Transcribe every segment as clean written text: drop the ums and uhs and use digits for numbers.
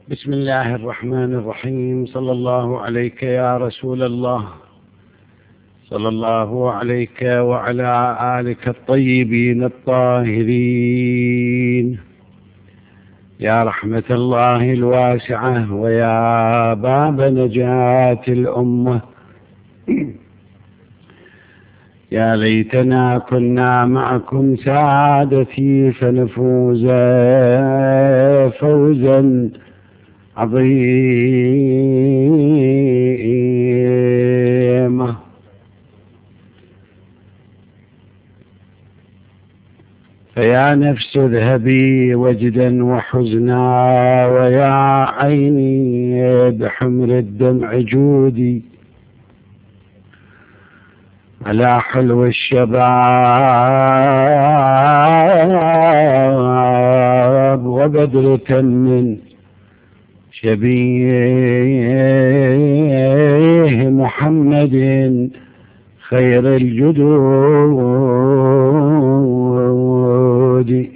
بسم الله الرحمن الرحيم. صلى الله عليك يا رسول الله، صلى الله عليك وعلى آلك الطيبين الطاهرين، يا رحمة الله الواسعة ويا باب نجاة الأمة. يا ليتنا كنا معكم سادتي فنفوز فوزا عظيما. فيا نفس اذهبي وجدا وحزنا، ويا عيني بحمر الدمع جودي، على حلو الشباب وبدرة من شبيه محمد خير الجدود.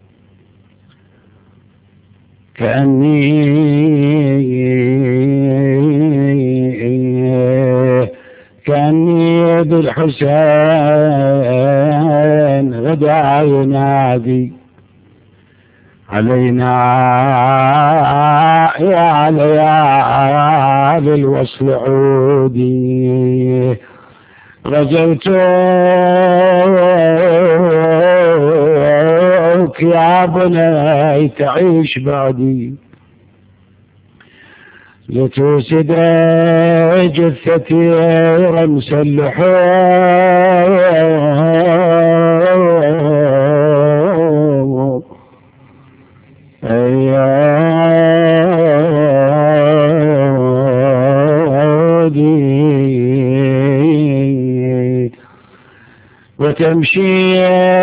كأني بالحسين غدا ينادي علينا يا ليالي الوصل عودي. رجوتك يا بني تعيش بعدي، لتوسد جثتي رمس اللحوم. وتمشي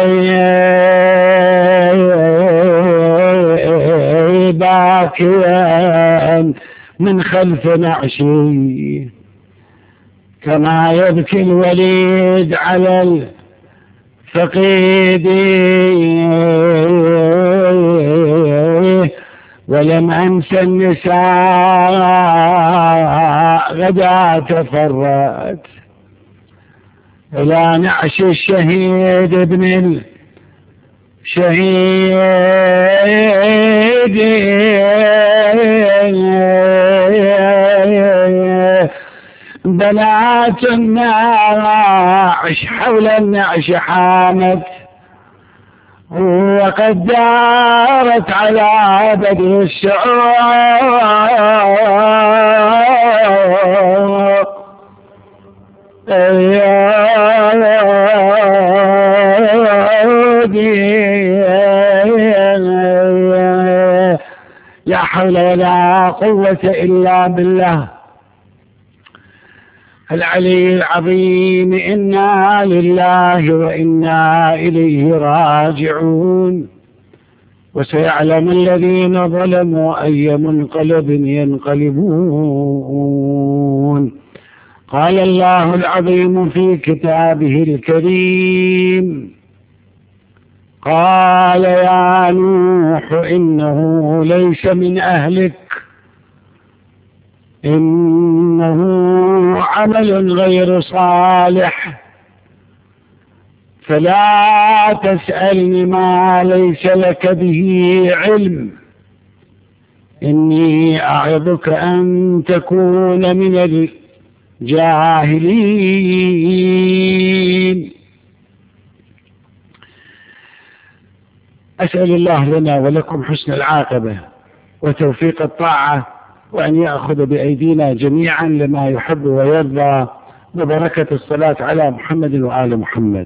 باكيا من خلف نعشي، كما يبكي الوليد على الفقيد. ولم أنس النساء غدا تفرت إلى نعش الشهيد ابن الشهيد. بنات النعش حول النعش حامت، وقد دارت على بدر الشعور. لا حول ولا قوة إلا بالله العلي العظيم. إنا لله وإنا إليه راجعون. وسيعلم الذين ظلموا أي منقلب ينقلبون. قال الله العظيم في كتابه الكريم: قال يا نوح إنه ليس من أهلك، إنه عمل غير صالح، فلا تسألني ما ليس لك به علم، إني أعظك أن تكون من الجاهلين. أسأل الله لنا ولكم حسن العاقبة وتوفيق الطاعة، وأن يأخذ بأيدينا جميعا لما يحب ويرضى، ببركة الصلاة على محمد وآل محمد.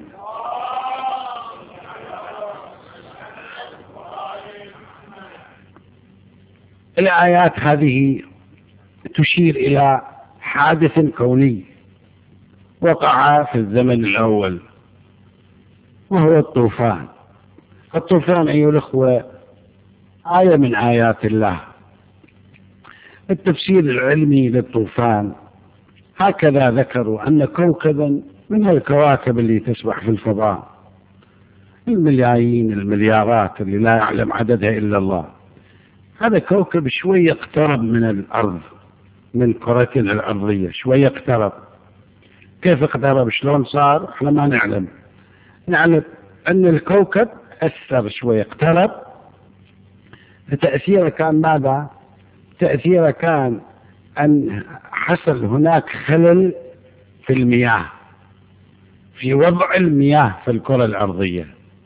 الآيات هذه تشير إلى حادث كوني وقع في الزمن الأول، وهو الطوفان. الطوفان أيها الأخوة آية من آيات الله. التفسير العلمي للطوفان هكذا ذكروا أن كوكبا من الكواكب اللي تسبح في الفضاء، الملايين المليارات اللي لا يعلم عددها إلا الله، هذا كوكب شوي اقترب من الأرض، من كرتنا الأرضية شوي اقترب. كيف اقترب؟ شلون صار؟ احنا ما نعلم. نعلم أن الكوكب أثر شوي، اقترب. فتأثيره كان ماذا؟ تأثيره كان أن حصل هناك خلل في المياه، في وضع المياه في الكرة الأرضية،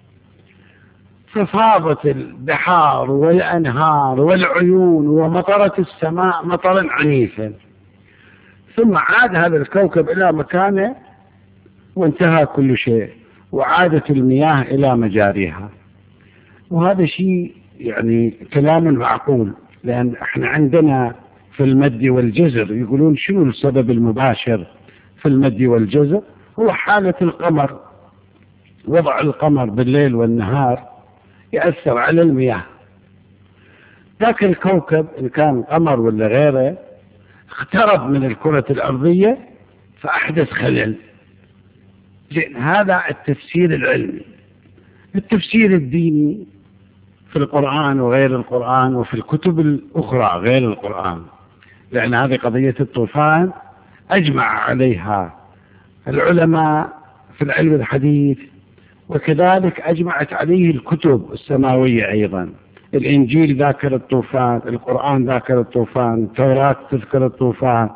ففاضت البحار والأنهار والعيون ومطرت السماء مطرا عنيفا، ثم عاد هذا الكوكب إلى مكانه وانتهى كل شيء، وعادت المياه إلى مجاريها. وهذا شيء يعني كلام معقول، لأن احنا عندنا في المد والجزر يقولون شنو السبب المباشر في المد والجزر؟ هو حالة القمر، وضع القمر بالليل والنهار يأثر على المياه. ذاك الكوكب إن كان قمر ولا غيره اقترب من الكرة الأرضية فأحدث خلل. لأن هذا التفسير العلمي. التفسير الديني في القرآن وغير القرآن وفي الكتب الأخرى غير القرآن، لأن هذه قضية الطوفان أجمع عليها العلماء في العلم الحديث، وكذلك أجمعت عليه الكتب السماوية أيضا. الإنجيل ذاكر الطوفان، القرآن ذاكر الطوفان، التوراة تذكر الطوفان.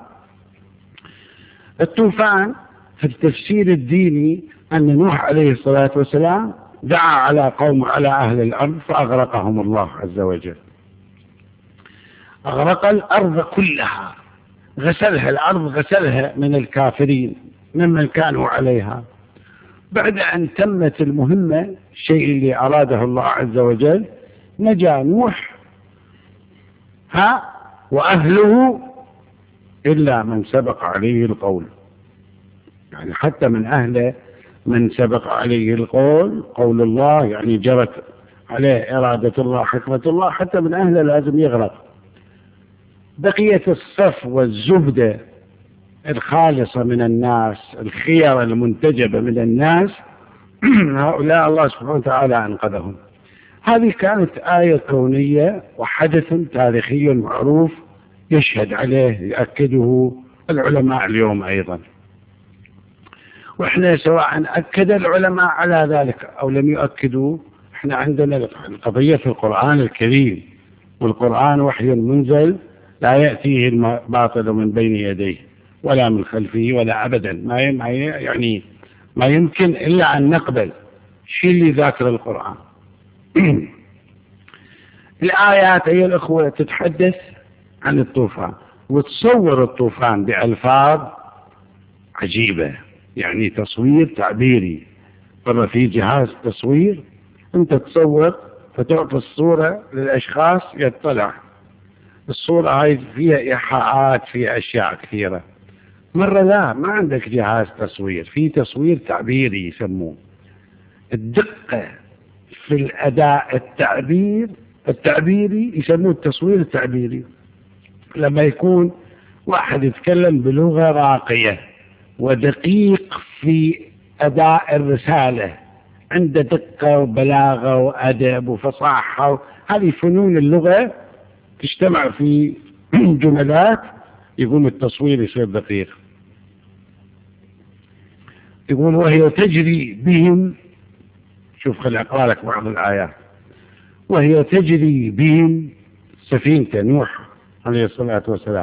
الطوفان في التفسير الديني أن نوح عليه الصلاة والسلام دعا على قوم، على أهل الأرض، فأغرقهم الله عز وجل. أغرق الأرض كلها، غسلها الأرض، غسلها من الكافرين ممن كانوا عليها. بعد أن تمت المهمة، الشيء اللي أراده الله عز وجل، نجا نوح وأهله إلا من سبق عليه القول. يعني حتى من أهله من سبق عليه القول، قول الله، يعني جرت عليه إرادة الله، حكمة الله، حتى من أهله لازم يغرق. بقية الصف والزبدة الخالصة من الناس، الخيار المنتجبة من الناس، هؤلاء الله سبحانه وتعالى أنقذهم. هذه كانت آية كونية وحدث تاريخي معروف يشهد عليه، يؤكده العلماء اليوم أيضا. وإحنا سواء أكد العلماء على ذلك أو لم يؤكدوا، إحنا عندنا القضية في القرآن الكريم، والقرآن وحي منزل لا يأتيه الباطل من بين يديه ولا من خلفه ولا أبدا، يعني ما يمكن إلا أن نقبل شيء اللي ذاكر القرآن. الآيات أيها الأخوة تتحدث عن الطوفان، وتصور الطوفان بألفاظ عجيبة، يعني تصوير تعبيري. مرة في جهاز تصوير أنت تصور فتعطي الصورة للأشخاص يطلع، الصورة هاي فيها إيحاءات، فيها أشياء كثيرة. مرة لا، ما عندك جهاز تصوير، في تصوير تعبيري يسموه. الدقة في الأداء التعبيري يسموه التصوير التعبيري. لما يكون واحد يتكلم بلغة راقية ودقيق في أداء الرسالة، عنده دقة وبلاغة وأدب وفصاحة، هذه فنون اللغة تجتمع في جملات، يقوم التصوير يصير دقيق. يقول وهي تجري بهم، شوف خلي أقرأ لك بعض الآيات. وهي تجري بهم، سفينة نوح عليه الصلاة والسلام،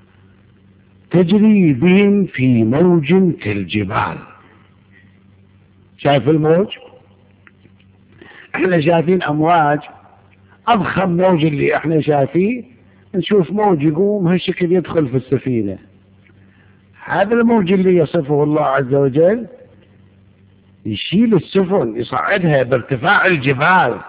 تجري بهم في موج كالجبال. شايف الموج؟ احنا شايفين أمواج، أضخم موج اللي احنا شايفين، نشوف موج يقوم هالشكل يدخل في السفينة. هذا الموج اللي يصفه الله عز وجل يشيل السفن، يصعدها بارتفاع الجبال،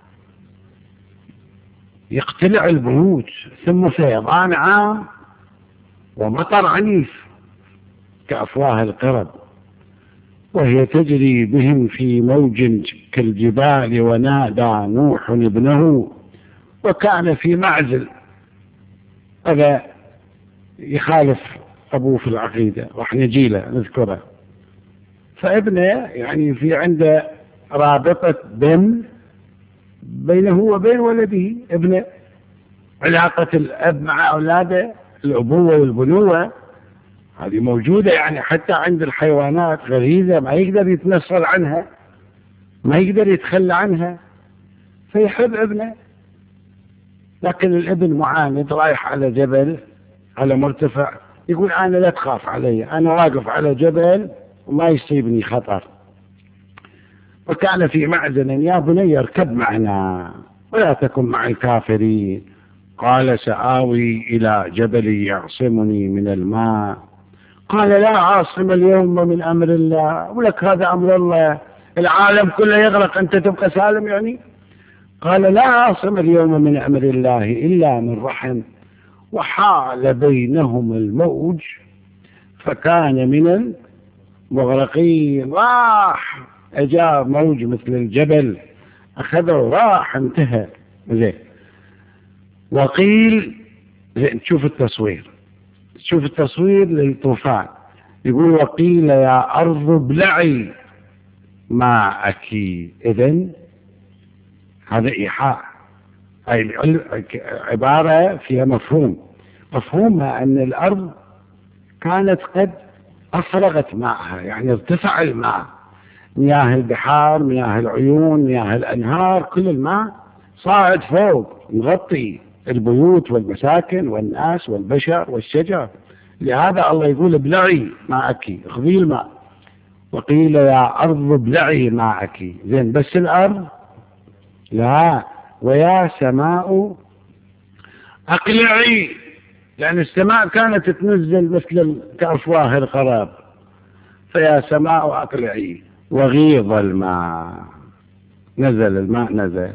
يقتلع البيوت، ثم فيضان عام ومطر عنيف كأفواه القرب. وهي تجري بهم في موج كالجبال ونادى نوح ابنه وكان في معزل. هذا يخالف أبوه في العقيدة، راح نجي له نذكره. فابنه يعني في عنده رابطة دم بينه وبين ولده ابنه، علاقة الأب مع أولاده، الأبوة والبنوة، هذه موجودة يعني حتى عند الحيوانات، غريزة ما يقدر يتنصل عنها، ما يقدر يتخلى عنها، فيحب ابنه. لكن الابن معاند رايح على جبل على مرتفع، يقول أنا لا تخاف علي، أنا واقف على جبل وما يصيبني خطر. وكان في معزن يا بني اركب معنا ولا تكن مع الكافرين. قال سآوي إلى جبل يعصمني من الماء. قال لا عاصم اليوم من أمر الله، ولك هذا أمر الله، العالم كله يغرق أنت تبقى سالم يعني. قال لا عاصم اليوم من أمر الله إلا من رحم، وحال بينهم الموج فكان من المغرقين. راح أجاب موج مثل الجبل أخذه راح انتهى. زين. وقيل تشوف التصوير، شوف التصوير للطوفان، يقول وقيل يا أرض ابلعي ماءك. إذن هذا إيحاء، هاي عبارة فيها مفهومها أن الأرض كانت قد أفرغت ماءها، يعني ارتفع الماء، مياه البحار، مياه العيون، مياه الأنهار، كل الماء صاعد فوق مغطي البيوت والمساكن والناس والبشر والشجر. لهذا الله يقول ابلعي ماءك، اخذي الماء. وقيل يا أرض ابلعي ماءك. زين، بس الأرض لا. ويا سماء أقلعي، يعني السماء كانت تنزل مثل كأفواه القراب، فيا سماء أقلعي وغيض الماء. نزل الماء، نزل،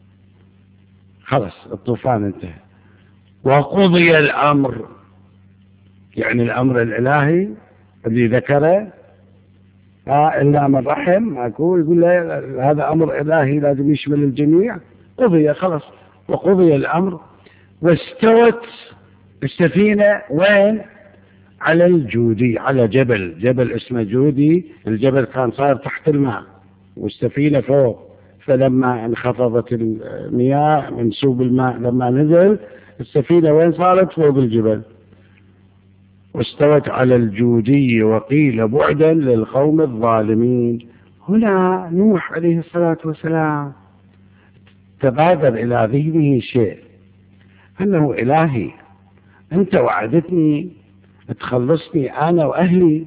خلص الطوفان انتهى. وقضي الأمر، يعني الأمر الإلهي الذي ذكره إلا من رحم، يقول هذا أمر إلهي لازم يشمل الجميع. قضي خلص. وقضي الأمر واستوت السفينة وين؟ على الجودي، على جبل اسمه جودي. الجبل كان صار تحت الماء والسفينة فوق، فلما انخفضت المياه منسوب الماء لما نزل السفينة وين صارت؟ فوق الجبل. واستوت على الجودي وقيل بعدا للقوم الظالمين. هنا نوح عليه الصلاة والسلام تبادر إلى ذهنه شيء، أنه إلهي أنت وعدتني تخلصني أنا وأهلي.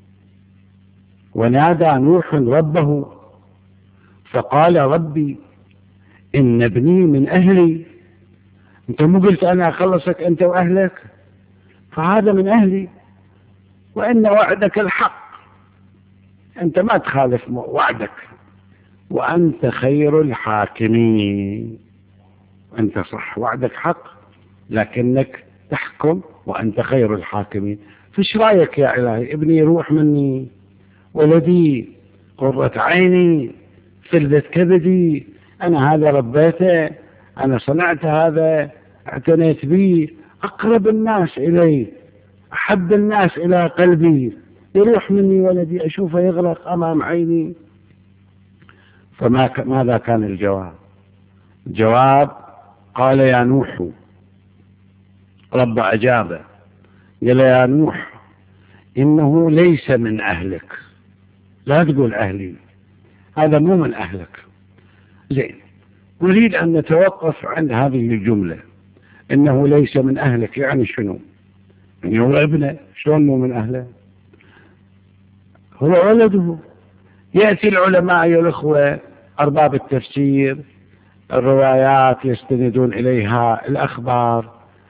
ونادى نوح ربه فقال ربي إن ابني من أهلي، أنت مو قلت أنا أخلصك أنت وأهلك؟ فهذا من أهلي، وإن وعدك الحق، أنت ما تخالف وعدك، وأنت خير الحاكمين. أنت صح وعدك حق، لكنك تحكم وأنت خير الحاكمين. فيش رأيك يا إلهي؟ ابني يروح مني، ولدي قرة عيني، فلذة كبدي، أنا هذا ربيته، أنا صنعت هذا، اعتنيت به، أقرب الناس إلي، أحب الناس إلى قلبي، يروح مني ولدي أشوفه يغرق أمام عيني. فماذا كان الجواب؟ الجواب قال يا نوح، رب أجابه قال يا نوح إنه ليس من أهلك. لا تقول أهلي، هذا مو من أهلك. زين، نريد أن نتوقف عند هذه الجملة، إنه ليس من أهلك، يعني شنو؟ يعني هو ابنه، شلون مو من أهله؟ هو ولده. يأتي العلماء يا الأخوة أرباب التفسير، الروايات يستندون إليها، الأخبار،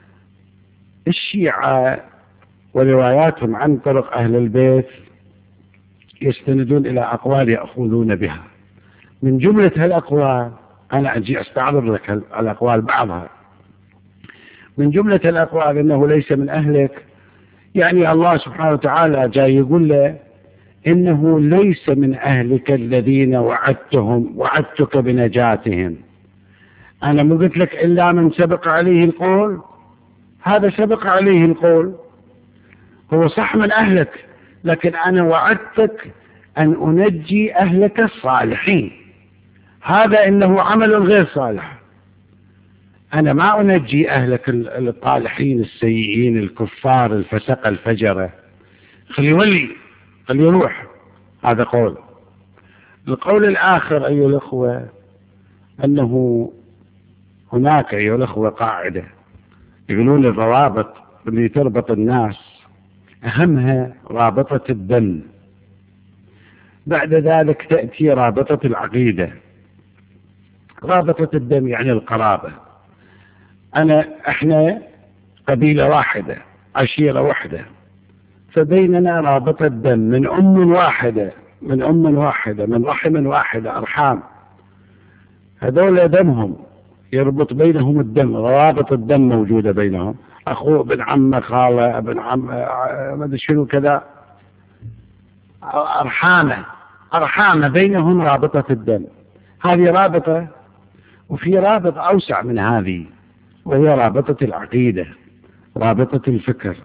الشيعة ورواياتهم عن طرق أهل البيت يستندون إلى أقوال يأخذون بها. من جملة هالأقوال أنا أجي أستعرض لك الأقوال بعضها. من جملة الأقوال إنه ليس من أهلك، يعني الله سبحانه وتعالى جاي يقول له إنه ليس من أهلك الذين وعدتك بنجاتهم. أنا مو قلت لك إلا من سبق عليه القول، هذا سبق عليه القول، هو صح من أهلك، لكن أنا وعدتك أن أنجي أهلك الصالحين. هذا إنه عمل غير صالح. أنا ما أنجي أهلك الطالحين السيئين الكفار الفسق الفجرة، خلي يولي، خلي يروح. هذا قول. القول الآخر أيها الأخوة أنه هناك أيها الأخوة قاعدة يقولون الروابط اللي تربط الناس أهمها رابطة الدم، بعد ذلك تأتي رابطة العقيدة. رابطة الدم يعني القرابة، احنا قبيلة واحدة، عشيرة واحدة، فبيننا رابطة دم من أم واحدة، من رحم واحدة، أرحام. هذول دمهم يربط بينهم الدم، روابط الدم موجودة بينهم، أخوه ابن عمه، خاله ابن عم، ما أدري شنو كذا، أرحامه بينهم رابطة الدم. هذه رابطة. وفي رابط أوسع من هذه، وهي رابطة العقيدة، رابطة الفكر.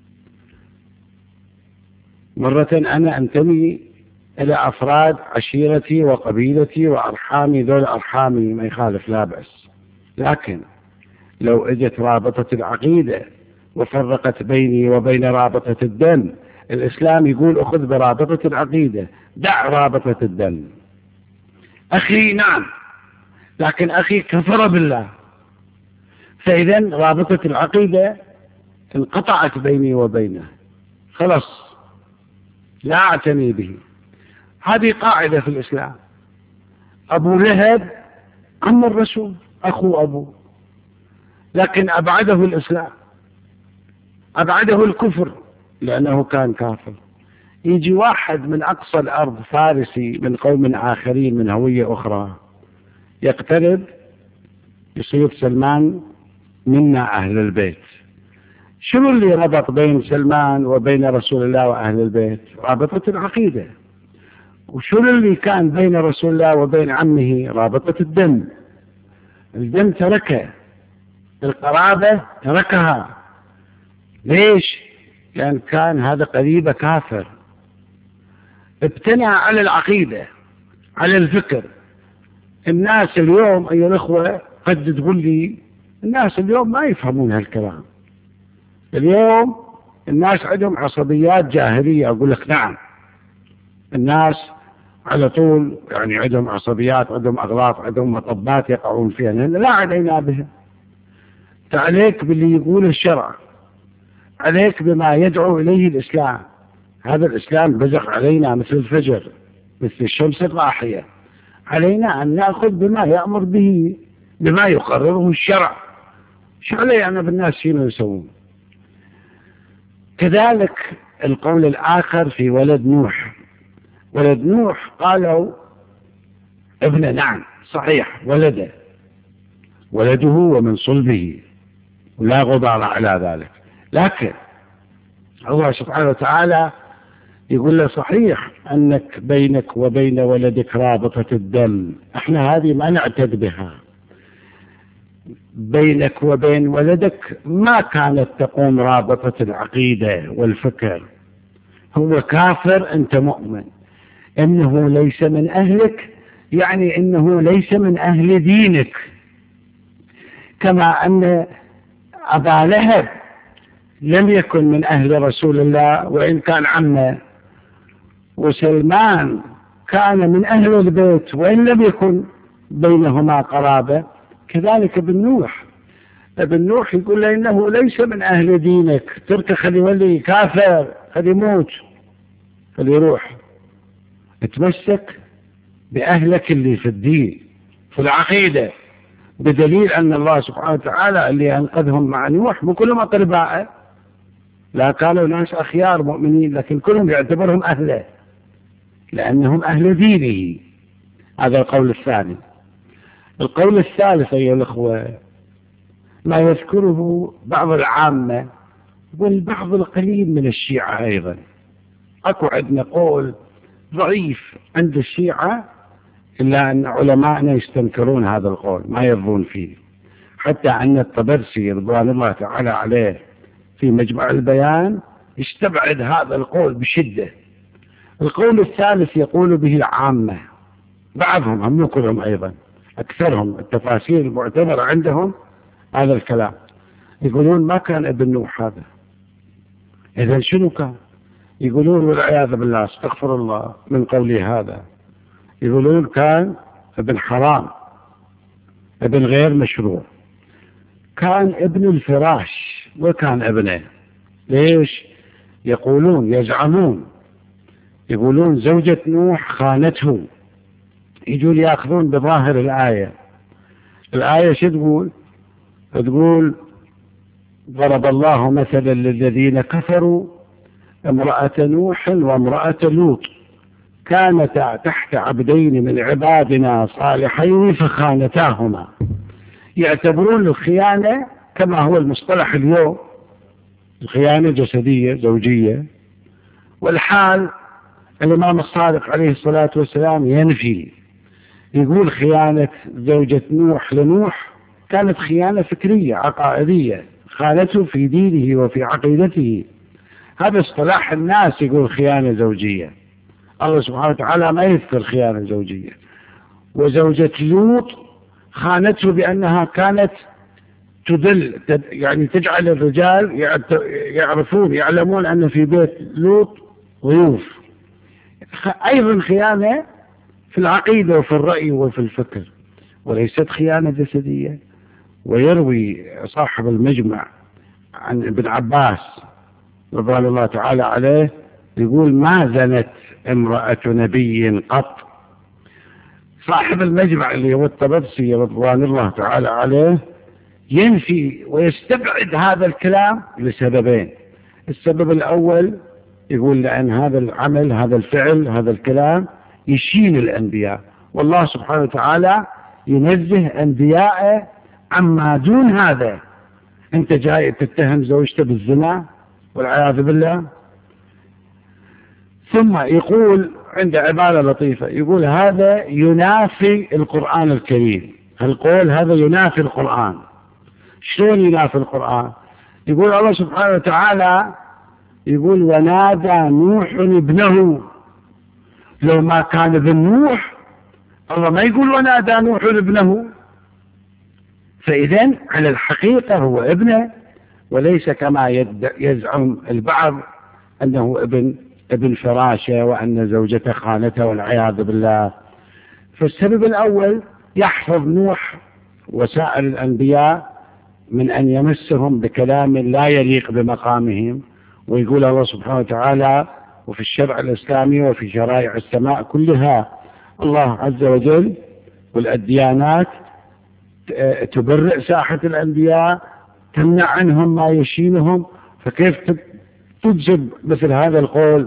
مرة أنا أنتمي إلى أفراد عشيرتي وقبيلتي وأرحامي، ذول أرحامي ما يخالف لا بأس، لكن لو اجت رابطة العقيدة وفرقت بيني وبين رابطة الدم، الإسلام يقول أخذ برابطة العقيدة، دع رابطة الدم. أخي نعم، لكن أخي كفر بالله، فإذا رابطة العقيدة انقطعت بيني وبينه، خلاص لا أعتني به. هذه قاعدة في الإسلام. أبو لهب عم الرسول، أخو أبوه، لكن أبعده الإسلام، أبعده الكفر لأنه كان كافر. يجي واحد من أقصى الأرض فارسي من قوم آخرين من هوية أخرى يقترب، يصير سلمان منا أهل البيت. شنو اللي ربط بين سلمان وبين رسول الله وأهل البيت؟ رابطة العقيدة. وشنو اللي كان بين رسول الله وبين عمه؟ رابطة الدم. الدم تركه، القرابة تركها. ليش؟ لأن كان هذا قريبه كافر، ابتنى على العقيدة، على الفكر. الناس اليوم أيها الأخوة قد تقول لي الناس اليوم ما يفهمون هالكلام، اليوم الناس عندهم عصبيات جاهلية. أقول لك نعم، الناس على طول يعني عندهم عصبيات، عندهم أغلاط، عندهم مطبات يقعون فيها، لا علينا بها. فعليك باللي يقول الشرع، عليك بما يدعو إليه الإسلام. هذا الإسلام بزغ علينا مثل الفجر، مثل الشمس الراحية. علينا أن نأخذ بما يأمر به، بما يقرره الشرع. شو علي أنا بالناس شنو يسوون؟ كذلك القول الآخر في ولد نوح. ولد نوح قالوا ابن، نعم صحيح، ولده ومن صلبه، ولا غبار على ذلك، لكن الله سبحانه وتعالى يقول له صحيح أنك بينك وبين ولدك رابطة الدم، احنا هذه ما نعتد بها. بينك وبين ولدك ما كانت تقوم رابطة العقيدة والفكر. هو كافر، أنت مؤمن. إنه ليس من أهلك يعني إنه ليس من أهل دينك، كما أن أبا لهب لم يكن من أهل رسول الله وإن كان عمه، وسلمان كان من أهل البيت وإن لم يكن بينهما قرابة. كذلك ابن نوح، ابن نوح يقول له إنه ليس من أهل دينك، تركه خلي يولي كافر، خلي يموت، خلي يروح. اتمسك بأهلك اللي في الدين، في العقيدة، بدليل أن الله سبحانه وتعالى اللي أنقذهم مع نوح مو كلهم أقرباء، لا كانوا ناس أخيار مؤمنين، لكن كلهم يعتبرهم أهله لأنهم أهل دينه. هذا القول الثاني. القول الثالث أيها الأخوة ما يذكره بعض العامة والبعض القليل من الشيعة أيضا. أكو عندنا قول ضعيف عند الشيعة، إلا أن علماءنا يستنكرون هذا القول، ما يرضون فيه. حتى أن الطبرسي رضوان الله تعالى عليه في مجمع البيان يستبعد هذا القول بشدة. القول الثالث يقول به العامة، بعضهم، هم كلهم أيضا، أكثرهم، التفاسير المعتبرة عندهم هذا الكلام. يقولون ما كان ابن نوح هذا، إذا شنو كان؟ يقولون والعياذ بالله استغفر الله من قولي هذا، يقولون كان ابن حرام، ابن غير مشروع، كان ابن الفراش وكان ابنه. ليش؟ يقولون يزعمون يقولون زوجة نوح خانته. يجون يأخذون بظاهر الآية. الآية شو تقول؟ تقول ضرب الله مثلا للذين كفروا امرأة نوح وامرأة لوط كانتا تحت عبدين من عبادنا صالحين فخانتاهما. يعتبرون الخيانة كما هو المصطلح اليوم، الخيانة جسدية زوجية، والحال الإمام الصادق عليه الصلاة والسلام ينفي، يقول خيانة زوجة نوح لنوح كانت خيانة فكرية عقائدية، خانته في دينه وفي عقيدته. هذا اصطلاح الناس يقول خيانة زوجية. الله سبحانه وتعالى ما يذكر خيانة زوجية. وزوجة لوط خانته بأنها كانت تدل، يعني تجعل الرجال يعلمون أن في بيت لوط ضيوف. أيضا خيانة في العقيدة وفي الرأي وفي الفكر، وليست خيانة جسدية. ويروي صاحب المجمع عن ابن عباس رضوان الله تعالى عليه يقول ما زنت امرأة نبي قط. صاحب المجمع اللي هو الطبرسي رضوان الله تعالى عليه ينفي ويستبعد هذا الكلام لسببين. السبب الأول يقول لأن هذا العمل، هذا الفعل، هذا الكلام يشين الأنبياء، والله سبحانه وتعالى ينزه أنبياءه عما دون هذا. أنت جاي تتهم زوجته بالزنا والعياذ بالله. ثم يقول عند عبارة لطيفة، يقول هذا ينافي القرآن الكريم. القول هذا ينافي القرآن. شلون ينافي القرآن؟ يقول الله سبحانه وتعالى يقول ونادى نوح ابنه. لو ما كان ابن نوح الله ما يقول ونادى نوح ابنه. فإذن على الحقيقة هو ابنه، وليس كما يزعم البعض أنه ابن فراشة وأن زوجته خانته والعياذ بالله. فالسبب الأول يحفظ نوح وسائر الأنبياء من أن يمسهم بكلام لا يليق بمقامهم. ويقول الله سبحانه وتعالى وفي الشرع الإسلامي وفي شرائع السماء كلها الله عز وجل والأديانات تبرئ ساحة الأنبياء، تمنع عنهم ما يشينهم. فكيف تجب مثل هذا القول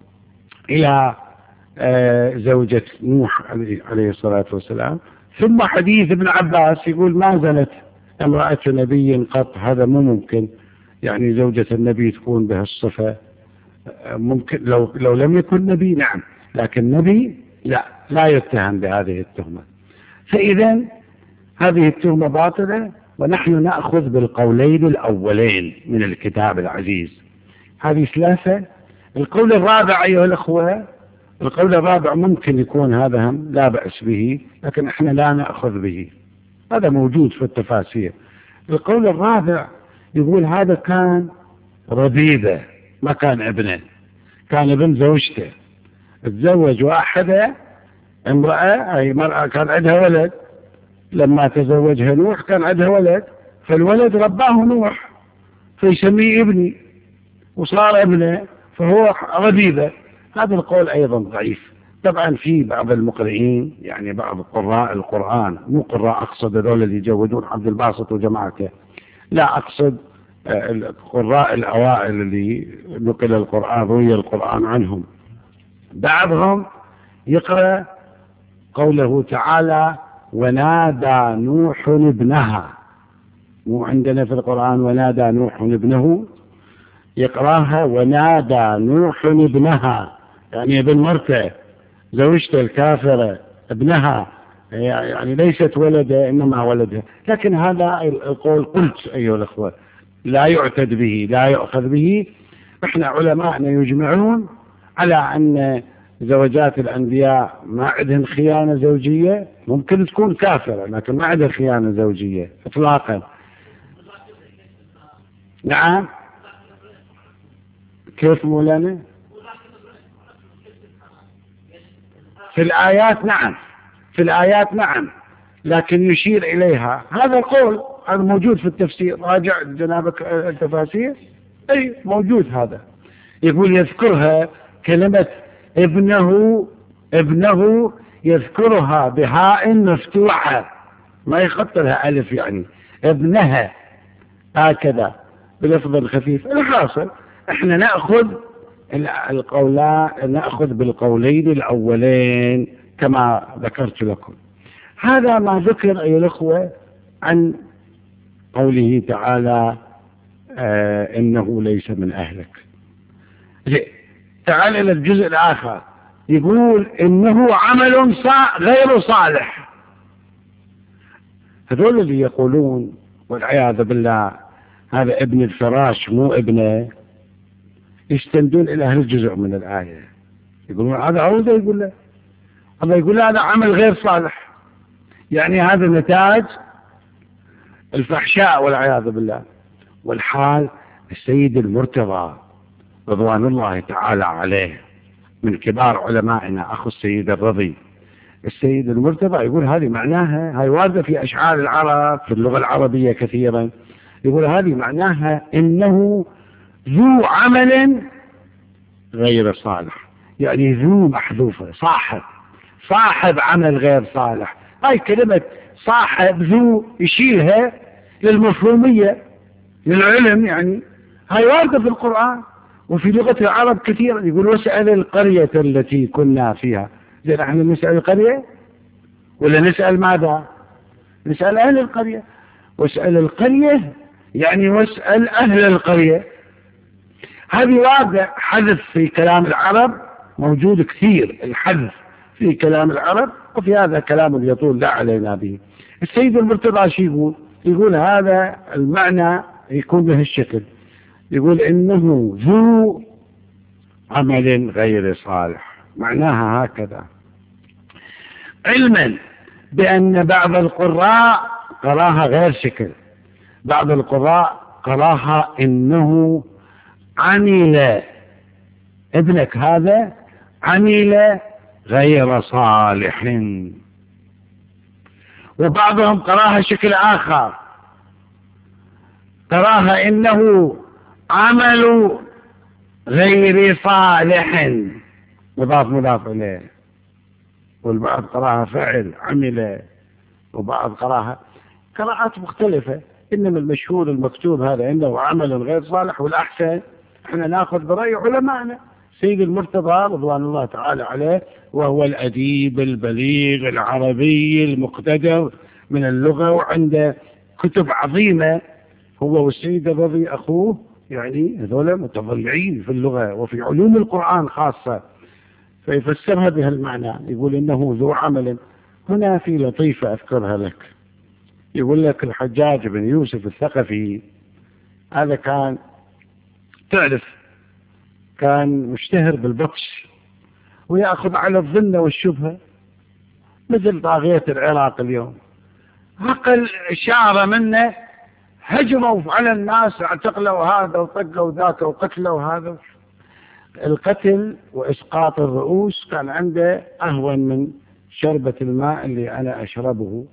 إلى زوجة نوح عليه الصلاة والسلام؟ ثم حديث ابن عباس يقول ما زنت امرأة نبي قط. هذا مو ممكن، يعني زوجة النبي تكون بها الصفة. ممكن لو لم يكن نبي نعم، لكن نبي لا يتهم بهذه التهمة. فإذا هذه التهمة باطلة، ونحن نأخذ بالقولين الأولين من الكتاب العزيز. هذه ثلاثة. القول الرابع أيها الأخوة، القول الرابع ممكن يكون هذا هم لا بأس به، لكن احنا لا نأخذ به، هذا موجود في التفاسير. القول الرابع يقول هذا كان ربيبة، ما كان ابنه، كان ابن زوجته. تزوج واحدة امرأة، أي مرأة كان عندها ولد، لما تزوجها نوح كان عندها ولد، فالولد رباه نوح فيسميه ابني وصار ابنه، فهو ربيبة. هذا القول أيضا ضعيف. طبعا في بعض المقرئين، يعني بعض قراء القرآن، مو قراء أقصد هذول اللي يجودون عبد الباسط وجماعته، لا أقصد القراء الأوائل اللي نقل القرآن روي القرآن عنهم. بعضهم يقرأ قوله تعالى ونادى نوح ابنها، مو عندنا في القرآن ونادى نوح ابنه، يقراها ونادى نوح ابنها، يعني ابن مرته زوجته الكافرة ابنها، يعني ليست ولده إنما ولدها. لكن هذا القول قلت أيها الأخوة لا يعتد به، لا يؤخذ به. احنا علماءنا يجمعون على أن زوجات الأنبياء ما عندهن خيانة زوجية، ممكن تكون كافرة لكن ما عندها خيانة زوجية إطلاقا. نعم. كيف مولانا؟ في الآيات نعم، في الآيات نعم، لكن يشير إليها. هذا القول هذا موجود في التفسير، راجع جنابك التفاسير، أي موجود هذا. يقول يذكرها كلمة ابنه يذكرها بهاء مفتوحة، ما يخط لها ألف، يعني ابنها هكذا بلفظ الخفيف. الحاصل احنا نأخذ بالقولين الأولين كما ذكرت لكم. هذا ما ذكر أيها الأخوة عن قوله تعالى إنه ليس من أهلك. تعال إلى الجزء الآخر، يقول إنه عمل غير صالح. هذول اللي يقولون والعياذ بالله هذا ابن الفراش مو ابنه، يستندون إلى هالجزء من الآية، يقولون هذا عودة، يقول له الله يقول هذا عمل غير صالح، يعني هذا نتاج الفحشاء والعياذ بالله. والحال السيد المرتضى رضوان الله تعالى عليه من كبار علمائنا، أخو السيد الرضي، السيد المرتضى يقول هذه معناها، هاي واردة في أشعار العرب في اللغة العربية كثيرا، يقول هذه معناها إنه ذو عمل غير صالح، يعني ذو محذوفة، صاحب عمل غير صالح. هاي كلمة صاحب ذو يشيلها للمفهومية للعلم، يعني هاي واردة في القرآن وفي لغة العرب كثيرا. يقول واسأل القرية التي كنا فيها. زين احنا نسأل القرية ولا نسأل ماذا؟ نسأل أهل القرية. واسأل القرية يعني واسأل أهل القرية. هذه واردة، حذف في كلام العرب موجود كثير، الحذف في كلام العرب، وفي هذا كلام يطول لا علينا به. السيد المرتضى شو يقول هذا المعنى يكون بهالشكل، يقول إنه ذو عمل غير صالح، معناها هكذا، علما بأن بعض القراء قراها غير شكل. بعض القراء قراها إنه عمل ابنك هذا عمل غير صالح، وبعضهم قراها شكل آخر، قراها إنه عمل غير صالح مضاف إليه، والبعض قراها فعل عمل، وبعض قراها قراءات مختلفة. إنما المشهور المكتوب هذا إنه عمل غير صالح، والأحسن احنا ناخذ برأي علمائنا. سيد المرتضى رضوان الله تعالى عليه وهو الأديب البليغ العربي المقتدر من اللغة، وعنده كتب عظيمة، هو والسيد الرضي أخوه، يعني هذول متضلعين في اللغة وفي علوم القرآن خاصة، فيفسرها بهالمعنى. يقول إنه ذو عمل. هنا في لطيفة أذكرها لك، يقول لك الحجاج بن يوسف الثقفي هذا كان تعرف كان مشتهر بالبطش، ويأخذ على الظن والشبهة مثل طاغية العراق اليوم. عقل إشارة منه هجموا على الناس، اعتقلوا هذا وطقوا ذاك وقتلوا هذا. القتل وإسقاط الرؤوس كان عنده أهون من شربة الماء اللي أنا أشربه.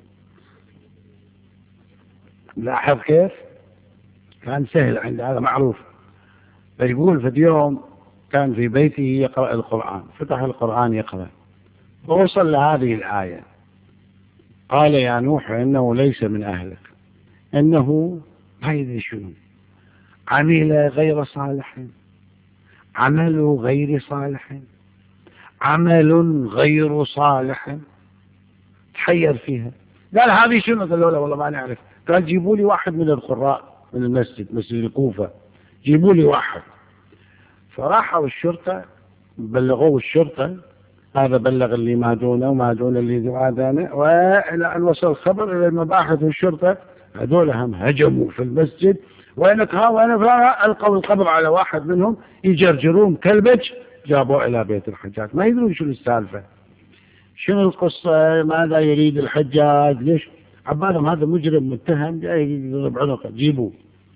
لاحظ كيف كان سهل عنده، هذا معروف. فيقول في اليوم كان في بيته يقرأ القرآن، فتح القرآن يقرأ، ووصل لهذه الآية، قال يا نوح إنه ليس من أهلك، إنه ما يدري شنو، عمل غير صالح، عمل غير صالح، عمل غير صالح. تحير فيها، قال هذه شنو؟ قالوا له والله ما نعرف. قال جيبوا لي واحد من القراء من المسجد، مسجد الكوفة، جيبوا لي واحد. فراحوا الشرطة، بلغوه الشرطة، هذا بلغ اللي ما دونه وما دون اللي دونه، وإلى أن وصل الخبر إلى المباحث والشرطة. هذول هم هجموا في المسجد، وينك ألقوا القبض على واحد منهم، يجرجرون كلبج، جابوه إلى بيت الحجاج. ما يدرون شو السالفة، شنو القصة، ماذا يريد الحجاج، ليش عبالهم هذا مجرم متهم جاي يضرب عنقه، جيبوه.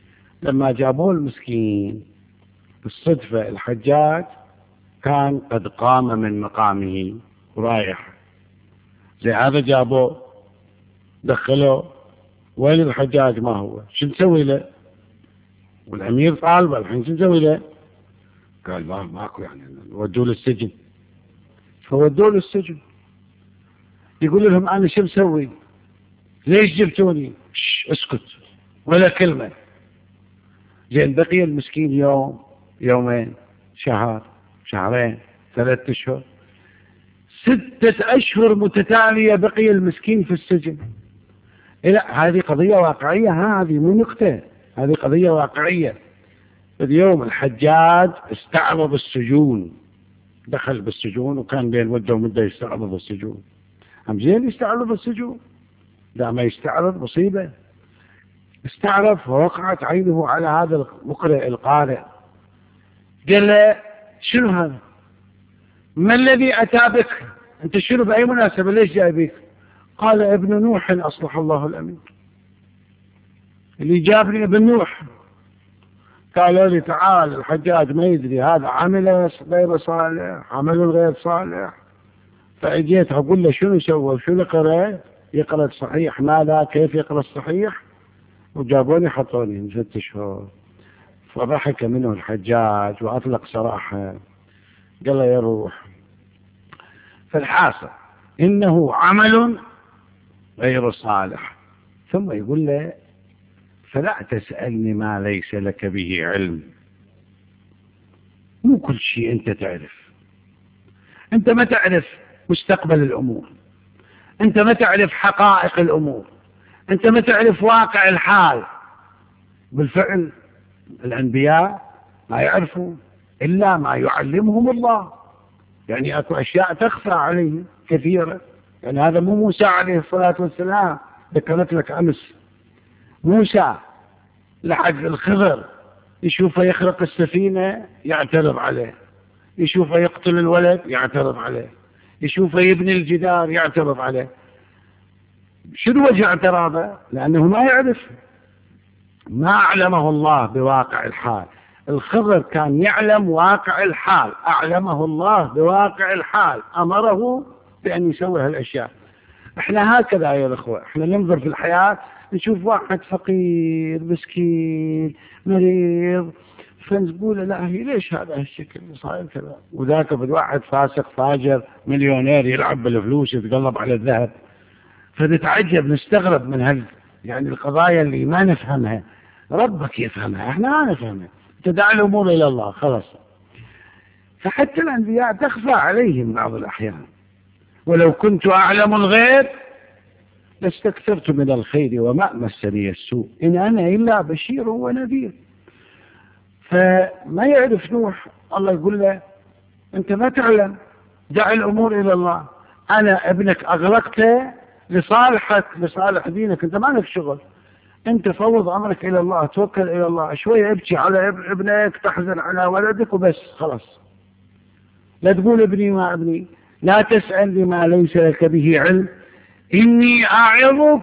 لما جابوه المسكين بالصدفة الحجاج كان قد قام من مقامه ورايح، زي هذا جابوه دخلوه، وين الحجاج ما هو، شو نسوي له؟ والأمير طالبه الحين شو نسوي له؟ قال ماكو يعني ودوه للسجن. فودوه للسجن، يقول لهم أنا شو مسوي؟ ليش جبتوني؟ اسكت ولا كلمة. زين بقي المسكين يوم، يومين، شهر، شهرين، 3 أشهر، 6 أشهر متتالية بقي المسكين في السجن. لا هذه قضية واقعية، هذه مو نكتة، هذه قضية واقعية. اليوم الحجاج استعرض السجون، دخل بالسجون وكان بين مدة ومدة يستعرض السجون. هم زين يستعرض السجون، لا ما يستعرض مصيبة. استعرض فوقعت عينه على هذا المقرئ القارئ، قال له شنو هذا؟ ما الذي أتى بك؟ أنت شنو بأي مناسبة ليش جاي بك؟ قال ابن نوح أصلح الله الأمين، اللي جابني ابن نوح. قالوا لي تعال الحجاج ما يدري هذا عمل غير صالح، عمل غير صالح. فأجيت أقول له شنو سوى شنو قرأ؟ يقرأ الصحيح، ماذا كيف يقرأ الصحيح؟ وجابوني حطوني 6 أشهر. فضحك منه الحجاج وأطلق سراحه، قال له يروح. فالحاصل إنه عمل غير صالح. ثم يقول له فلا تسألني ما ليس لك به علم. مو كل شيء أنت تعرف، أنت ما تعرف مستقبل الأمور، أنت ما تعرف حقائق الأمور، أنت ما تعرف واقع الحال. بالفعل الأنبياء ما يعرفون إلا ما يعلمهم الله، يعني أكو أشياء تخفى عليهم كثيرة. يعني هذا مو موسى عليه الصلاة والسلام، ذكرت لك أمس موسى لحق الخضر يشوفه يخرق السفينة يعترض عليه، يشوفه يقتل الولد يعترض عليه، يشوفه يبني الجدار يعترض عليه. شنو وجه اعتراضه؟ لأنه ما يعرف، ما أعلمه الله بواقع الحال. الخضر كان يعلم واقع الحال، أعلمه الله بواقع الحال، أمره بأن يسوي هالأشياء. احنا هكذا يا الأخوة، احنا ننظر في الحياة نشوف واحد فقير مسكين مريض فنقول لا هي ليش هذا الشكل صاير كذا، وذاك واحد فاسق فاجر مليونير يلعب بالفلوس يتقلب على الذهب. فنتعجب نستغرب من يعني القضايا اللي ما نفهمها، ربك يفهمها، احنا ما نفهمها. تدع الأمور إلى الله خلاص. فحتى الأنبياء تخفى عليهم بعض الأحيان. ولو كنت أعلم الغيب لاستكثرت من الخير وما مسني السوء إن أنا إلا بشير ونذير. فما يعرف نوح، الله يقول له أنت ما تعلم، دع الأمور إلى الله، أنا ابنك أغلقته لصالحك لصالح دينك، أنت ما لك شغل، أنت فوض أمرك إلى الله، توكل إلى الله، شوية ابكي على ابنك، تحزن على ولدك وبس خلاص. لا تقول ابني ما ابني، لا تسأل لما ليس لك به علم، إني أعظك،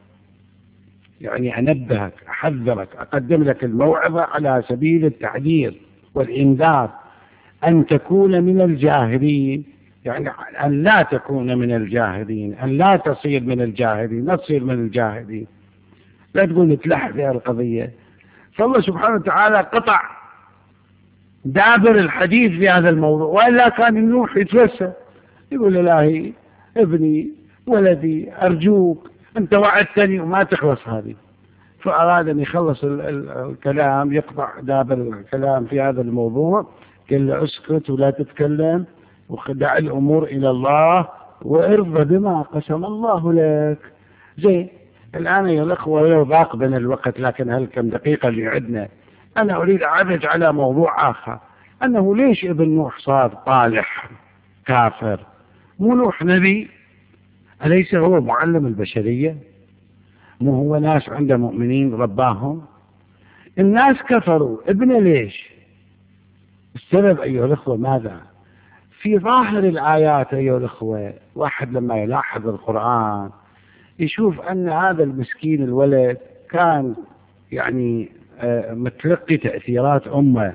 يعني أنبهك أحذرك أقدم لك الموعظة على سبيل التحذير والإنذار، أن تكون من الجاهلين، يعني أن لا تكون من الجاهلين، أن لا تصير من الجاهلين، لا تصير من الجاهلين، لا تقول نتلح في القضية. فالله سبحانه وتعالى قطع دابر الحديث في هذا الموضوع، وإلا كان نوح يتوسل يقول إلهي ابني ولدي أرجوك أنت وعدتني، وما تخلص هذه. فأراد أن يخلص الكلام، يقطع دابر الكلام في هذا الموضوع، قال له اسكت ولا تتكلم وخدع الأمور إلى الله وارضى بما قسم الله لك. زين الآن يا الأخوة لو ضاق بنا الوقت، لكن هل كم دقيقة اللي عندنا، أنا أريد أعرج على موضوع آخر، أنه ليش ابن نوح صار طالح كافر؟ مو نوح نبي؟ أليس هو معلم البشرية؟ مو هو ناس عنده مؤمنين رباهم؟ الناس كفروا، ابن ليش؟ السبب أيها الأخوة ماذا؟ في ظاهر الآيات أيها الأخوة، واحد لما يلاحظ القرآن يشوف أن هذا المسكين الولد كان يعني متلقي تأثيرات أمه.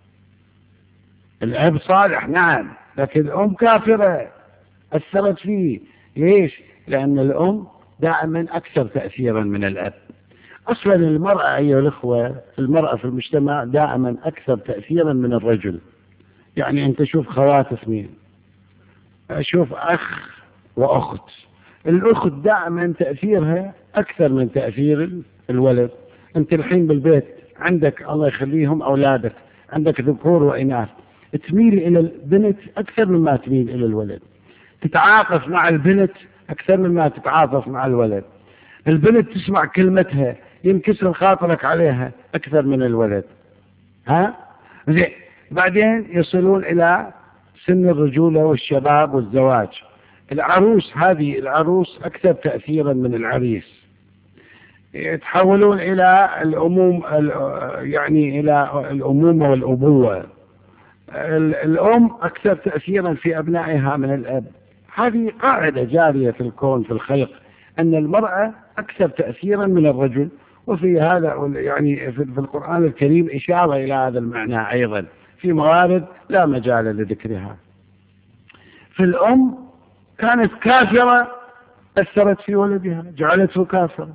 الأب صالح نعم، لكن الأم كافرة أثرت فيه. ليش؟ لأن الأم دائما أكثر تأثيرا من الأب. أصلا المرأة أيها الأخوة، المرأة في المجتمع دائما أكثر تأثيرا من الرجل. يعني أنت شوف خوات اثنين، شوف أخ وأخت، الأخت دائما تأثيرها أكثر من تأثير الولد. أنت الحين بالبيت عندك الله يخليهم أولادك، عندك ذكور وإناث، تميل إلى البنت أكثر مما تميل إلى الولد، تتعاطف مع البنت أكثر مما تتعاطف مع الولد، البنت تسمع كلمتها ينكسر خاطرك عليها أكثر من الولد. ها؟ زين، بعدين يصلون إلى سن الرجولة والشباب والزواج. العروس، هذه العروس أكثر تأثيرا من العريس. يتحولون إلى يعني إلى الأمومة والأبوة. الأم أكثر تأثيرا في أبنائها من الأب. هذه قاعدة جارية في الكون، في الخلق، أن المرأة أكثر تأثيرا من الرجل. وفي هذا يعني في القرآن الكريم إشارة إلى هذا المعنى أيضا في موارد لا مجال لذكرها. في الأم كانت كافرة أثرت في ولدها، جعلته كافرا.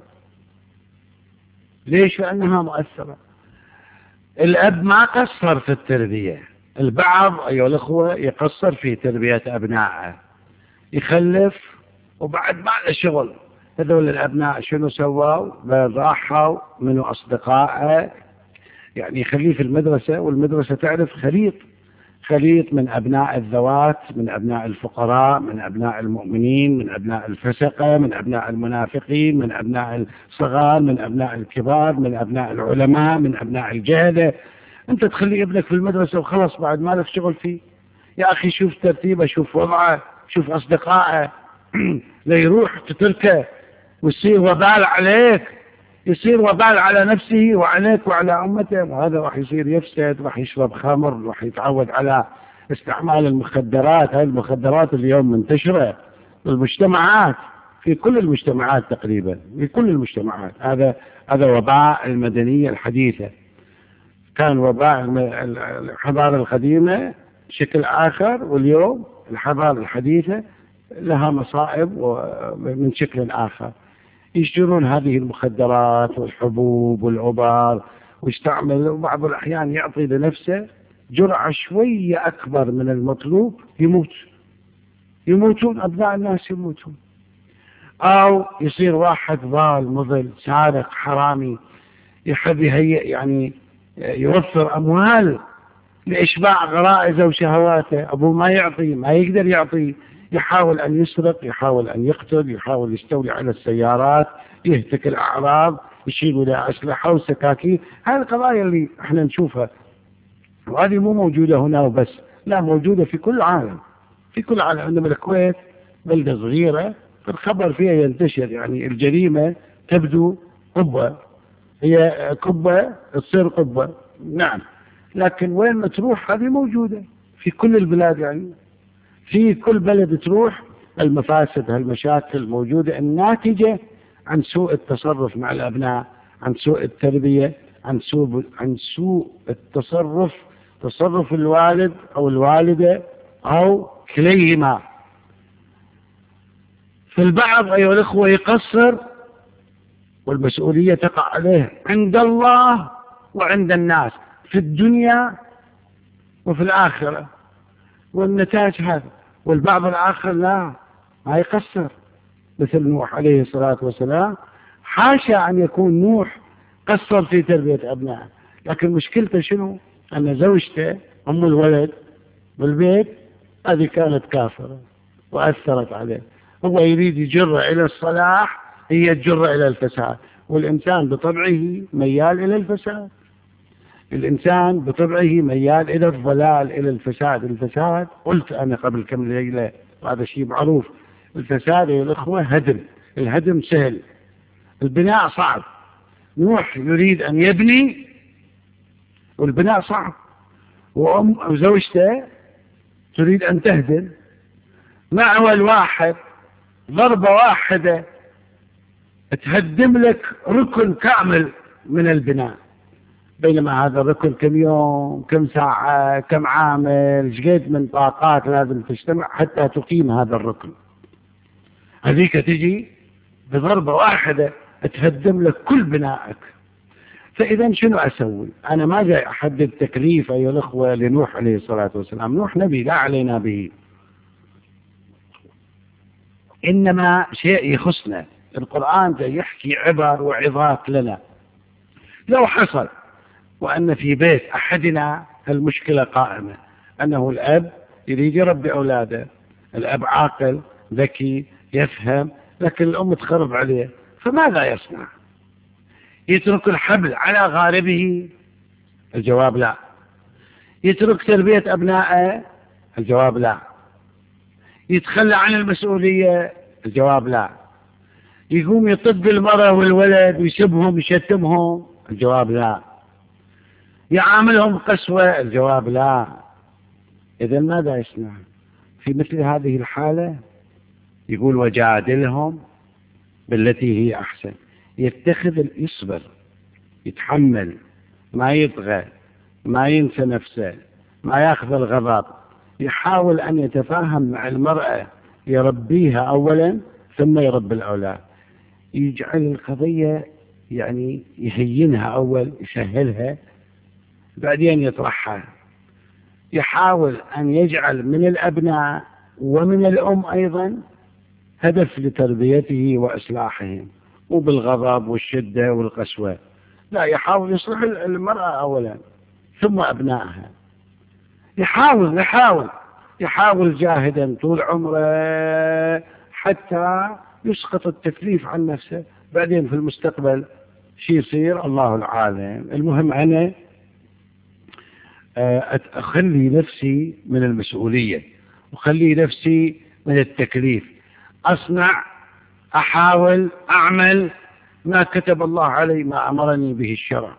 ليش؟ لأنها مؤثرة. الأب ما قصر في التربية. البعض أيها الأخوة يقصر في تربية أبنائه، يخلف وبعد ما له شغل. هذول الأبناء شنو سووا؟ راحوا منو أصدقائه، يعني يخليه في المدرسة، والمدرسة تعرف خليط من أبناء الذوات، من أبناء الفقراء، من أبناء المؤمنين، من أبناء الفسقة، من أبناء المنافقين، من أبناء الصغار، من أبناء الكبار، من أبناء العلماء، من أبناء الجهلة. أنت تخلي ابنك في المدرسة وخلص بعد ما لك شغل فيه. يا أخي شوف ترتيبه، شوف وضعه، شوف أصدقائه لا يروح تتركه ويصير وبال عليك، يصير وبال على نفسه وعليك وعلى أمته. وهذا راح يصير يفسد، راح يشرب خمر، راح يتعود على استعمال المخدرات. هذه المخدرات اليوم منتشرة في المجتمعات، في كل المجتمعات تقريبا، في كل المجتمعات. هذا وباء المدنية الحديثة. كان وباء الحضارة القديمة شكل آخر، واليوم الحضارة الحديثة لها مصائب من شكل آخر. يشترون هذه المخدرات والحبوب والعبار ويستعمل، وبعض الأحيان يعطي لنفسه جرعة شوية أكبر من المطلوب، يموتون أبناء الناس، يموتون. أو يصير واحد ضال مضل سارق حرامي، يحب يهيئ يعني يوفر أموال لإشباع غرائزه وشهواته. أبوه ما يعطي، ما يقدر يعطي، يحاول أن يسرق، يحاول أن يقتل، يحاول يستولي على السيارات، يهتك الأعراض، يشيلوا لها أسلحة وسكاكين. هذه القضايا اللي احنا نشوفها، وهذه مو موجودة هنا وبس، لا، موجودة في كل العالم، في كل العالم. عندما الكويت بلدة صغيرة، الخبر فيها ينتشر، يعني الجريمة تبدو قبة، هي قبة تصير قبة، نعم، لكن وين ما تروح هذه موجودة في كل البلاد. يعني في كل بلد تروح المفاسد، هالمشاكل موجودة، الناتجة عن سوء التصرف مع الأبناء، عن سوء التربية، عن سوء التصرف، تصرف الوالد أو الوالدة أو كليهما. في البعض أيها الأخوة يقصر، والمسؤولية تقع عليه عند الله وعند الناس، في الدنيا وفي الآخرة، والنتاج هذا. والبعض الآخر لا، ما يقصر، مثل نوح عليه الصلاة والسلام. حاشا أن يكون نوح قصر في تربية أبنائه، لكن مشكلته شنو؟ أن زوجته أم الولد بالبيت هذه كانت كافرة وأثرت عليه. هو يريد يجر إلى الصلاح، هي تجر إلى الفساد. والإنسان بطبعه ميال إلى الفساد، الإنسان بطبعه ميال إلى الضلال، إلى الفساد. الفساد قلت أنا قبل كم ليلة، وهذا شيء معروف، الفساد يا الأخوة هدم. الهدم سهل، البناء صعب. نوح يريد أن يبني والبناء صعب، وزوجته تريد أن تهدم. معول واحد، ضربة واحدة تهدم لك ركن كامل من البناء. بينما هذا الركن كم يوم، كم ساعة، كم عامل، شقد من طاقات لازم تجتمع حتى تقيم هذا الركن. هذيك تجي بضربة واحدة تهدم لك كل بنائك. فإذا شنو أسوي؟ أنا ما جاي أحدد تكليف أيها الأخوة لنوح عليه الصلاة والسلام. نوح نبي لا علينا به، إنما شيء يخصنا. القرآن يحكي عبر وعظات لنا. لو حصل وأن في بيت أحدنا المشكلة قائمة، أنه الأب يريد يربي أولاده، الأب عاقل ذكي يفهم، لكن الأم تخرب عليه، فماذا يصنع؟ يترك الحبل على غاربه؟ الجواب لا. يترك تربية أبنائه؟ الجواب لا. يتخلى عن المسؤولية؟ الجواب لا. يقوم يطق المرأة والولد ويسبهم ويشتمهم؟ الجواب لا. يعاملهم قسوة؟ الجواب لا. إذن ماذا يصنع في مثل هذه الحالة؟ يقول وجادلهم بالتي هي أحسن. يصبر، يتحمل، ما يطغى، ما ينسى نفسه، ما ياخذ الغضب، يحاول أن يتفاهم مع المرأة، يربيها أولا ثم يربي الأولاد، يجعل القضية يعني يهينها أول، يسهلها، بعدين يطرحها. يحاول أن يجعل من الأبناء ومن الأم أيضا هدف لتربيته وإصلاحهم، وبالغضب والشدة والقسوة لا، يحاول يصلح المرأة أولا ثم أبنائها. يحاول جاهدا طول عمره حتى يسقط التكليف عن نفسه. بعدين في المستقبل شي يصير الله العالم. المهم أنا أخلي نفسي من المسؤولية، وخلي نفسي من التكليف، أصنع، أحاول، أعمل ما كتب الله علي، ما أمرني به الشرع،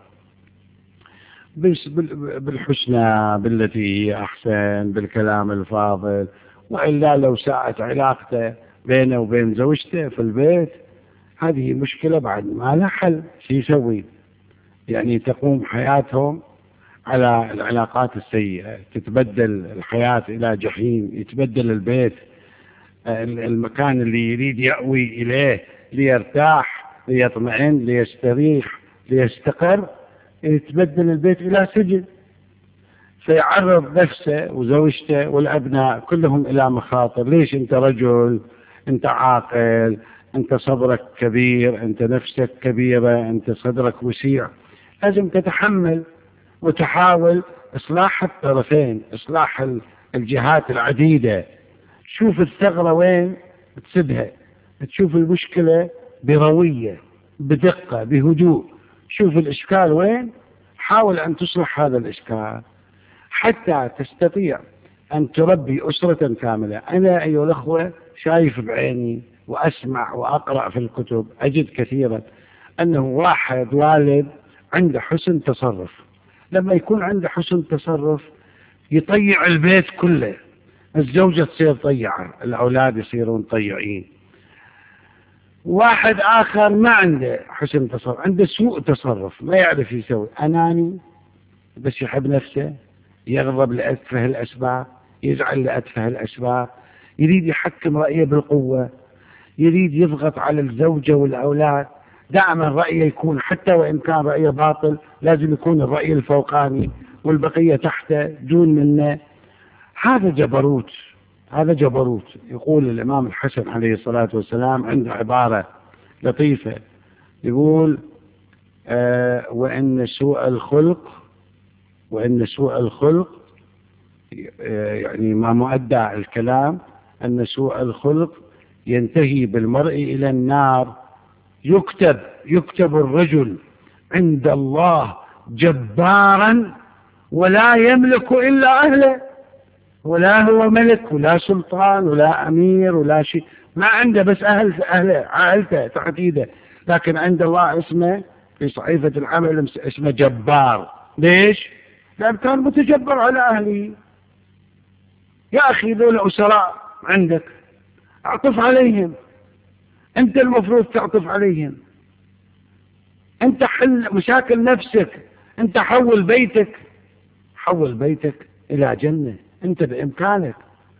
بالحسنى، بالتي هي أحسن، بالكلام الفاضل. وإلا لو ساءت علاقته بينه وبين زوجته في البيت، هذه مشكلة بعد ما لها حل. شو يسوي؟ يعني تقوم حياتهم على العلاقات السيئة، تتبدل الحياة إلى جحيم، يتبدل البيت، المكان اللي يريد يأوي إليه ليرتاح، ليطمئن، ليستريح، ليستقر، يتبدل البيت إلى سجن. فيعرض نفسه وزوجته والأبناء كلهم إلى مخاطر. ليش؟ أنت رجل، أنت عاقل، أنت صبرك كبير، أنت نفسك كبيرة، أنت صدرك وسيع، لازم تتحمل وتحاول إصلاح الطرفين، إصلاح الجهات العديدة. شوف الثغرة وين تسدها، تشوف المشكلة بروية، بدقة، بهدوء. شوف الإشكال وين، حاول أن تصلح هذا الإشكال حتى تستطيع أن تربي أسرة كاملة. أنا أيها الأخوة شايف بعيني وأسمع وأقرأ في الكتب، أجد كثيرا أنه واحد والد عنده حسن تصرف، لما يكون عنده حسن تصرف يطيع البيت كله، الزوجة تصير طيعة، الأولاد يصيرون طيعين. واحد آخر ما عنده حسن تصرف، عنده سوء تصرف، ما يعرف يسوي، أناني بس يحب نفسه، يغضب لأتفه الأسباب، يزعل لأتفه الأسباب، يريد يحكم رأيه بالقوة، يريد يضغط على الزوجة والأولاد. دائما رأيه يكون، حتى وإن كان رأيه باطل، لازم يكون الرأي الفوقاني والبقية تحته دون منه. هذا جبروت، هذا جبروت. يقول الإمام الحسن عليه الصلاة والسلام عنده عبارة لطيفة، يقول وإن سوء الخلق يعني ما مؤدى الكلام، أن سوء الخلق ينتهي بالمرء إلى النار. يكتب الرجل عند الله جبارا ولا يملك إلا أهله، ولا هو ملك ولا سلطان ولا أمير ولا شيء، ما عنده، بس أهله عائلته تحت إيده، لكن عند الله اسمه في صحيفة العمل اسمه جبار. ليش؟ لأن كان متجبر على أهله. يا أخي ذول أسراء عندك، اعطف عليهم، أنت المفروض تعطف عليهم، أنت حل مشاكل نفسك، أنت حول بيتك إلى جنة. أنت بإمكانك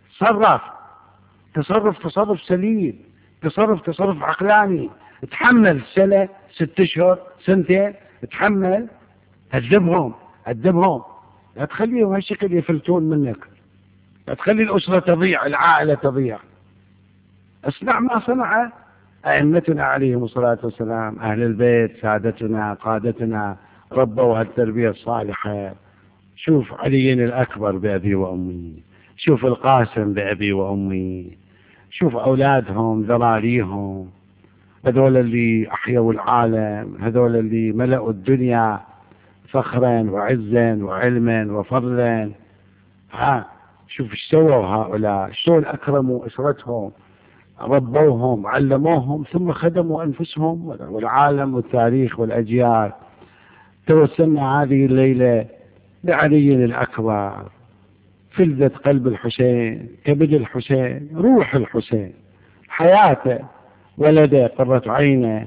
تصرف سليم، تصرف عقلاني. تحمل سنة، 6 أشهر، سنتين، تحمل، هذبهم. لا تخليهم هالشكل يفلتون منك، لا تخلي الأسرة تضيع، العائلة تضيع. اصنع ما صنع أئمتنا عليهم الصلاة والسلام، أهل البيت، سادتنا، قادتنا، ربوا هالتربية الصالحة. شوف علي الأكبر بأبي وأمي، شوف القاسم بأبي وأمي، شوف أولادهم، ذراريهم، هذول اللي أحيوا العالم، هذول اللي ملأوا الدنيا فخرا وعزا وعلما وفضلا. شوف ايش سووا هؤلاء، شلون أكرموا أسرتهم، ربوهم، علموهم، ثم خدموا أنفسهم والعالم والتاريخ والأجيال. توسلنا هذه الليلة لعلي الأكبر، فلذة قلب الحسين، كبد الحسين، روح الحسين، حياته، ولده، قرة عينه.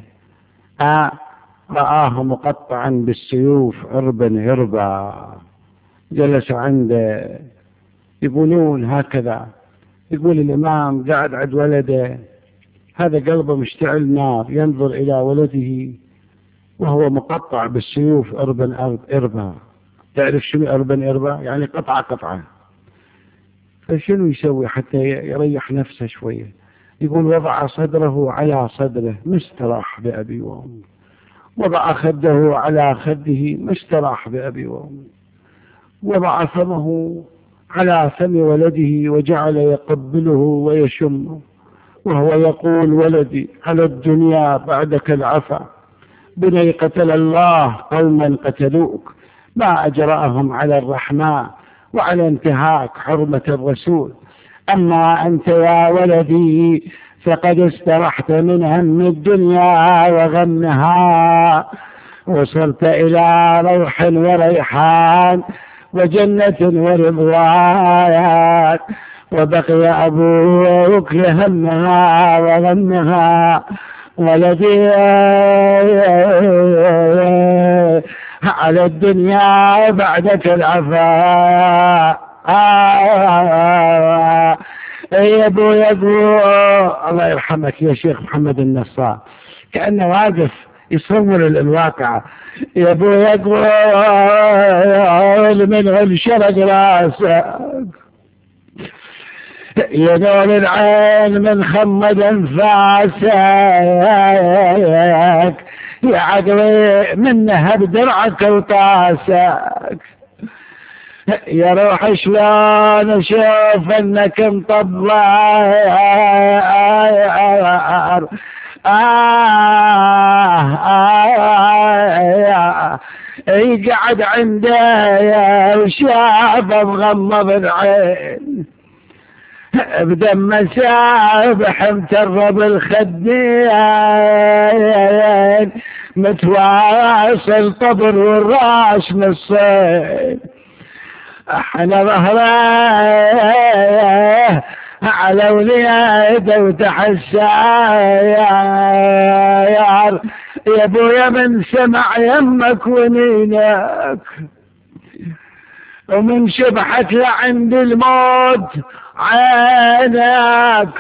رآه مقطعا بالسيوف عربا هربا، جلس عنده. يقولون هكذا، يقول الإمام قاعد عند ولده، هذا قلبه مشتعل نار، ينظر إلى ولده وهو مقطع بالسيوف عربا إربا. تعرف شنو عربا إربا؟ يعني قطعة. فشنو يسوي حتى يريح نفسه شوية؟ يقول وضع صدره على صدره ما استراح بأبي وأمي، وضع خده على خده ما استراح بأبي وأمي، وضع فمه على فم ولده وجعل يقبله ويشمه وهو يقول ولدي على الدنيا بعدك العفا، بني قتل الله قوما قتلوك، ما أجرأهم على الرحمن وعلى انتهاك حرمة الرسول. أما أنت يا ولدي فقد استرحت من هم الدنيا وغمها، وصلت إلى روح وريحان وجنة ورضوان، وبقي أبوك لهمها وغمها. ولدي على الدنيا بعدك العفا. يا ابو الله يرحمك يا شيخ محمد النصار، كأنه واقف يصور الواقع. يا ابو من انشرق راسك، يا نور العين من خمد انفاسك، يا عقلي من نهب درعك وطاسك، يا روح شلون اشوف انك مطبر. قعد عنده وشافه مغمض العين، بدم سابح مترب الخدين، متواصل طبر والراس نصين، احنا ظهره على وليده وتحساير. يا ابويا من سمع يمك ونينك ومن شبحك لعند الموت عينك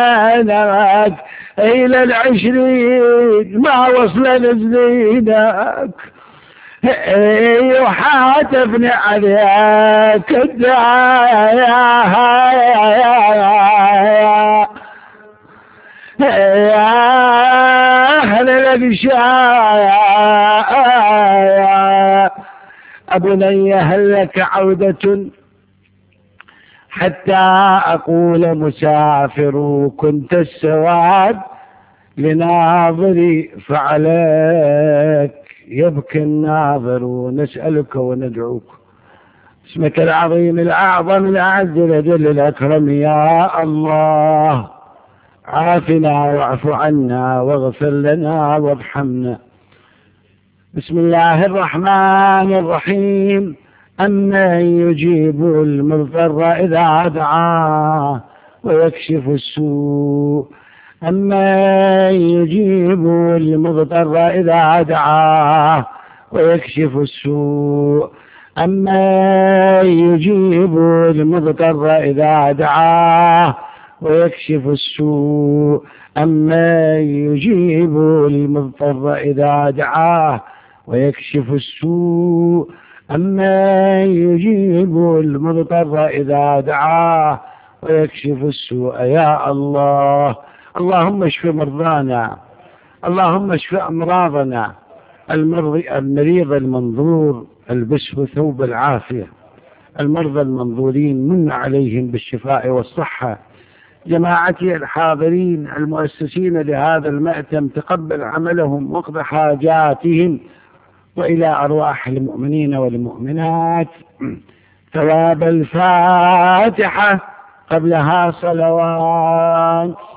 إلى 20 ما وصل لزينك، وحاتفني عليك الدايا يا أهل الأقشاء. أبني هل لك عودة حتى أقول مسافر، كنت السواد لناظري فعليك يبكي الناظر، ونسألك وندعوك اسمك العظيم الأعظم الأعز الأجل الأكرم. يا الله عافنا واعف عنا واغفر لنا وارحمنا. بسم الله الرحمن الرحيم. أمن يجيب المضطر إذا دعاه ويكشف السوء، أمن يجيب المضطر إذا دعاه ويكشف السوء أما يجيب المضطر إذا دعاه ويكشف السوء أما يجيب المضطر إذا دعاه ويكشف السوء أما يجيب المضطر إذا دعاه ويكشف السوء يا الله. اللهم اشف مرضانا، اللهم اشف أمراضنا، المريض المنظور البسه ثوب العافية، المرضى المنظورين من عليهم بالشفاء والصحة. جماعتي الحاضرين المؤسسين لهذا المأتم تقبل عملهم واقض حاجاتهم، وإلى أرواح المؤمنين والمؤمنات ثواب الفاتحة قبلها صلوات.